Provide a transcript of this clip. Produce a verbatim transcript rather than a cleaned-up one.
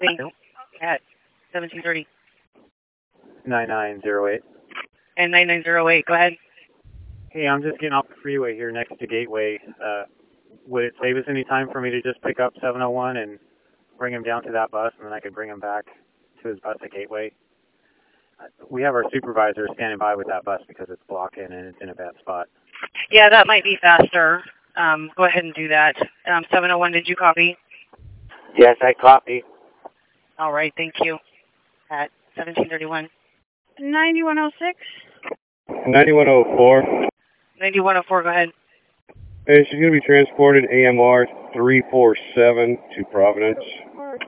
Wait, at seventeen thirty. nine nine zero eight. And nine nine zero eight, go ahead. Hey, I'm just getting off the freeway here next to Gateway. Uh, would it save us any time for me to just pick up seven oh one and bring him down to that bus, and then I could bring him back to his bus at Gateway? Uh, we have our supervisor standing by with that bus because it's blocking and it's in a bad spot. Yeah, that might be faster. Um, go ahead and do that. Um, seven oh one, did you copy? Yes, I copy. All right, thank you. At seventeen thirty-one. ninety-one oh six. ninety-one oh four. ninety-one oh four, go ahead. Hey, she's going to be transported A M R three four seven to Providence.